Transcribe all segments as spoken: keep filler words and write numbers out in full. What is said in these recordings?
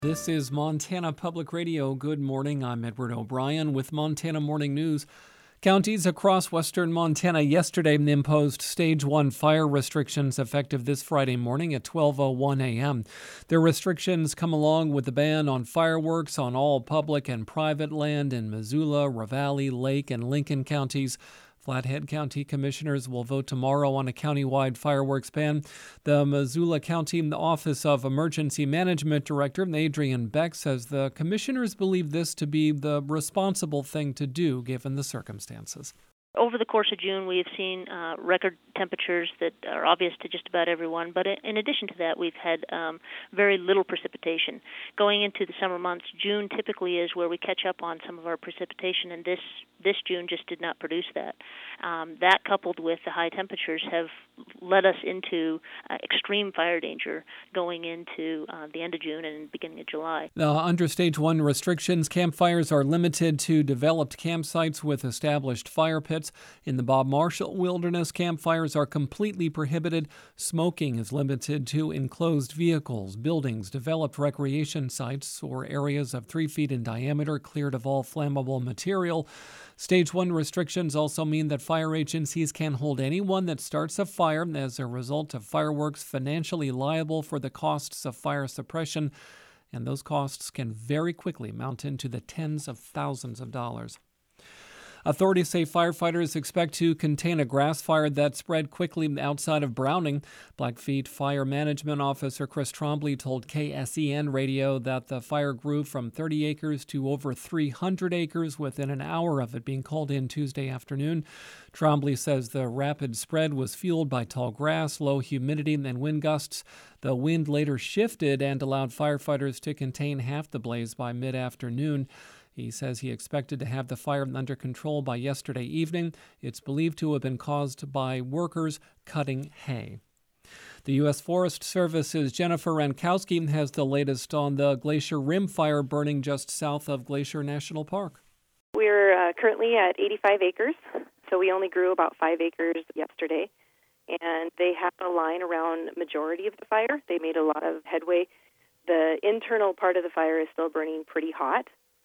This is Montana Public Radio. Good morning. I'm Edward O'Brien with Montana Morning News. Counties across western Montana yesterday imposed Stage one fire restrictions effective this Friday morning at twelve oh one a.m. The restrictions come along with the ban on fireworks on all public and private land in Missoula, Ravalli, Lake, and Lincoln counties. Flathead County commissioners will vote tomorrow on a countywide fireworks ban. The Missoula County Office of Emergency Management Director Adrian Beck says the commissioners believe this to be the responsible thing to do given the circumstances. Over the course of June, we have seen uh, record temperatures that are obvious to just about everyone, but in addition to that, we've had um, very little precipitation. Going into the summer months, June typically is where we catch up on some of our precipitation, and this, this June just did not produce that. Um, that, coupled with the high temperatures, have led us into uh, extreme fire danger going into uh, the end of June and beginning of July. Uh, under Stage one restrictions, campfires are limited to developed campsites with established fire pits. In the Bob Marshall Wilderness, campfires are completely prohibited. Smoking is limited to enclosed vehicles, buildings, developed recreation sites, or areas of three feet in diameter cleared of all flammable material. Stage one restrictions also mean that fire agencies can hold anyone that starts a fire as a result of fireworks financially liable for the costs of fire suppression, and those costs can very quickly mount into the tens of thousands of dollars. Authorities say firefighters expect to contain a grass fire that spread quickly outside of Browning. Blackfeet Fire Management Officer Chris Trombley told K S E N Radio that the fire grew from thirty acres to over three hundred acres within an hour of it being called in Tuesday afternoon. Trombley says the rapid spread was fueled by tall grass, low humidity, and wind gusts. The wind later shifted and allowed firefighters to contain half the blaze by mid-afternoon. He says he expected to have the fire under control by yesterday evening. It's believed to have been caused by workers cutting hay. The U S Forest Service's Jennifer Rankowski has the latest on the Glacier Rim fire burning just south of Glacier National Park. We're uh, currently at eighty-five acres, so we only grew about five acres yesterday. And they have a line around majority of the fire. They made a lot of headway. The internal part of the fire is still burning pretty hot,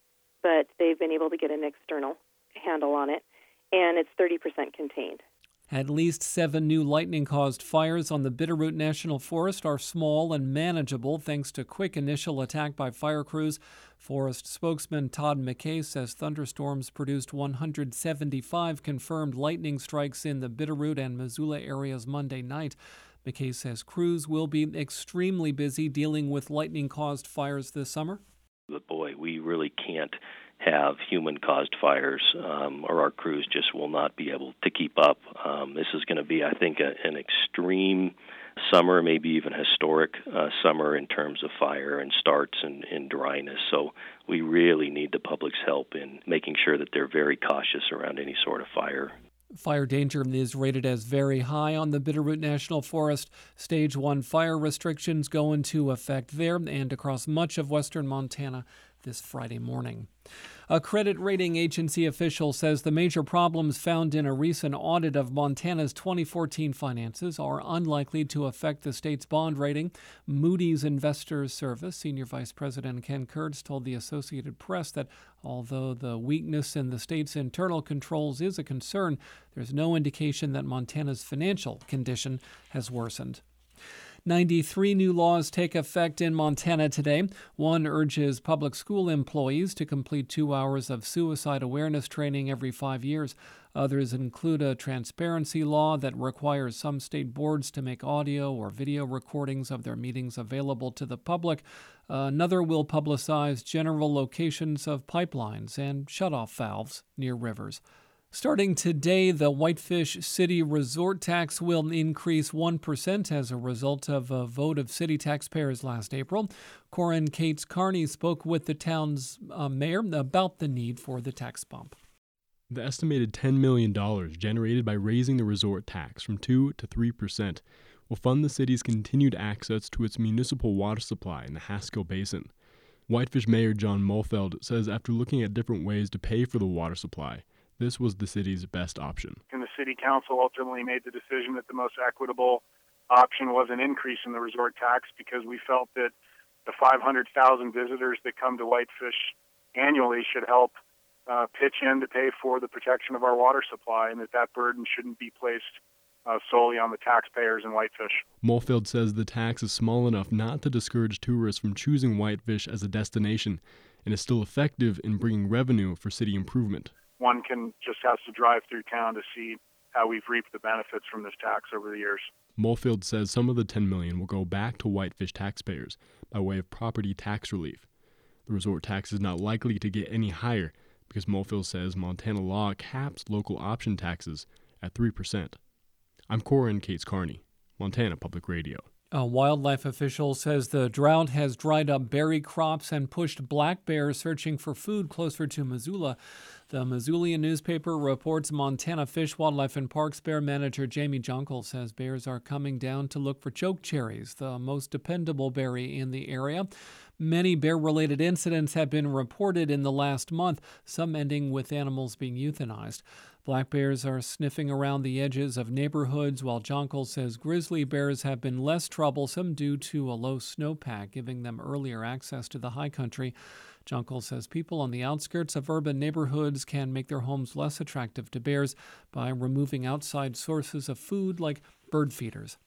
but they've been able to get an external handle on it, and it's thirty percent contained. At least seven new lightning-caused fires on the Bitterroot National Forest are small and manageable thanks to quick initial attack by fire crews. Forest spokesman Todd McKay says thunderstorms produced one hundred seventy-five confirmed lightning strikes in the Bitterroot and Missoula areas Monday night. McKay says crews will be extremely busy dealing with lightning-caused fires this summer. But boy, we really can't have human-caused fires, um, or our crews just will not be able to keep up. Um, this is going to be, I think, a, an extreme summer, maybe even historic uh, summer in terms of fire and starts and, and dryness. So we really need the public's help in making sure that they're very cautious around any sort of fire. Fire danger is rated as very high on the Bitterroot National Forest. Stage one fire restrictions go into effect there and across much of western Montana this Friday morning. A credit rating agency official says the major problems found in a recent audit of Montana's twenty fourteen finances are unlikely to affect the state's bond rating. Moody's Investors Service Senior Vice President Ken Kurtz told the Associated Press that although the weakness in the state's internal controls is a concern, there's no indication that Montana's financial condition has worsened. ninety-three new laws take effect in Montana today. One urges public school employees to complete two hours of suicide awareness training every five years. Others include a transparency law that requires some state boards to make audio or video recordings of their meetings available to the public. Another will publicize general locations of pipelines and shutoff valves near rivers. Starting today, the Whitefish City Resort tax will increase one percent as a result of a vote of city taxpayers last April. Corin Cates Carney spoke with the town's uh, mayor about the need for the tax bump. The estimated ten million dollars generated by raising the resort tax from two to three percent will fund the city's continued access to its municipal water supply in the Haskell Basin. Whitefish Mayor John Mulfeld says after looking at different ways to pay for the water supply, this was the city's best option. And the city council ultimately made the decision that the most equitable option was an increase in the resort tax because we felt that the five hundred thousand visitors that come to Whitefish annually should help uh, pitch in to pay for the protection of our water supply, and that that burden shouldn't be placed uh, solely on the taxpayers in Whitefish. Moorfield says the tax is small enough not to discourage tourists from choosing Whitefish as a destination and is still effective in bringing revenue for city improvement. One can just has to drive through town to see how we've reaped the benefits from this tax over the years. Moorfield says some of the ten million dollars will go back to Whitefish taxpayers by way of property tax relief. The resort tax is not likely to get any higher because Moorfield says Montana law caps local option taxes at three percent. I'm Corin Cates Carney, Montana Public Radio. A wildlife official says the drought has dried up berry crops and pushed black bears searching for food closer to Missoula. The Missoulian newspaper reports Montana Fish, Wildlife and Parks bear manager Jamie Junkel says bears are coming down to look for choke cherries, the most dependable berry in the area. Many bear-related incidents have been reported in the last month, some ending with animals being euthanized. Black bears are sniffing around the edges of neighborhoods, while Jonkel says grizzly bears have been less troublesome due to a low snowpack, giving them earlier access to the high country. Jonkel says people on the outskirts of urban neighborhoods can make their homes less attractive to bears by removing outside sources of food like bird feeders.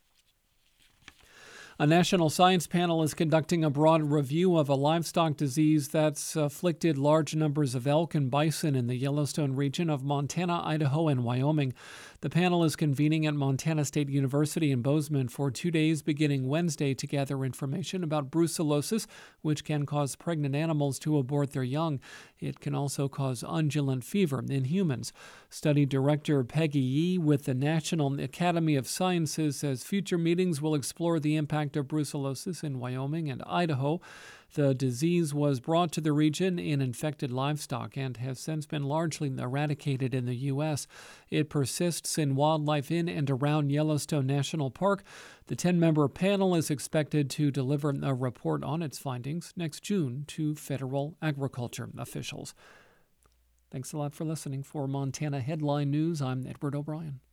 A national science panel is conducting a broad review of a livestock disease that's afflicted large numbers of elk and bison in the Yellowstone region of Montana, Idaho, and Wyoming. The panel is convening at Montana State University in Bozeman for two days beginning Wednesday to gather information about brucellosis, which can cause pregnant animals to abort their young. It can also cause undulant fever in humans. Study director Peggy Yee with the National Academy of Sciences says future meetings will explore the impact of brucellosis in Wyoming and Idaho. The disease was brought to the region in infected livestock and has since been largely eradicated in the U S. It persists in wildlife in and around Yellowstone National Park. The ten-member panel is expected to deliver a report on its findings next June to federal agriculture officials. Thanks a lot for listening. For Montana Headline News, I'm Edward O'Brien.